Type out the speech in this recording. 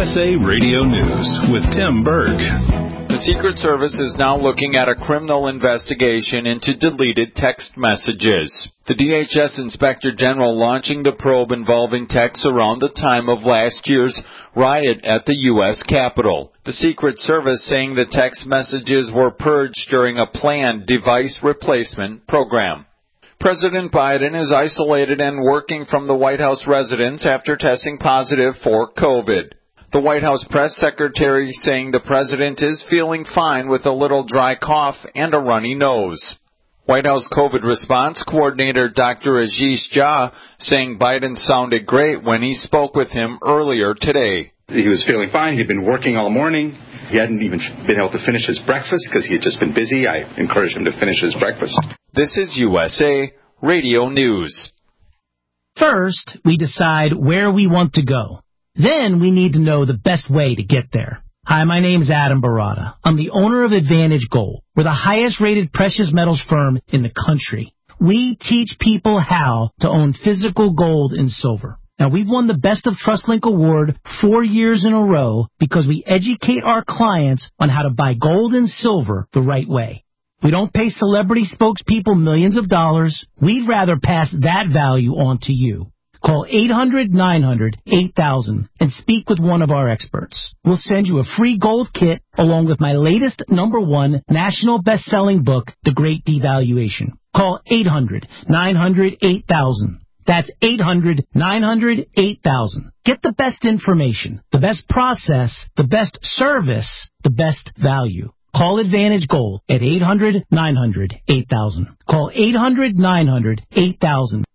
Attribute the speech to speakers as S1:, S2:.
S1: USA Radio News with Tim Berg.
S2: The Secret Service is now looking at a criminal investigation into deleted text messages. The DHS Inspector General launching the probe involving texts around the time of last year's riot at the U.S. Capitol. The Secret Service saying the text messages were purged during a planned device replacement program. President Biden is isolated and working from the White House residence after testing positive for COVID. The White House press secretary saying the president is feeling fine with a little dry cough and a runny nose. White House COVID response coordinator Dr. Ashish Jha saying Biden sounded great when he spoke with him earlier today.
S3: He was feeling fine. He'd been working all morning. He hadn't even been able to finish his breakfast because he had just been busy. I encouraged him to finish his breakfast.
S2: This is USA Radio News.
S4: First, we decide where we want to go. Then we need to know the best way to get there. Hi, my name's Adam Barada. I'm the owner of Advantage Gold. We're the highest rated precious metals firm in the country. We teach people how to own physical gold and silver. Now, we've won the Best of TrustLink Award 4 years in a row because we educate our clients on how to buy gold and silver the right way. We don't pay celebrity spokespeople millions of dollars. We'd rather pass that value on to you. Call 800-900-8000 and speak with one of our experts. We'll send you a free gold kit along with my latest #1 national best-selling book, The Great Devaluation. Call 800-900-8000. That's 800-900-8000. Get the best information, the best process, the best service, the best value. Call Advantage Gold at 800-900-8000. Call 800-900-8000.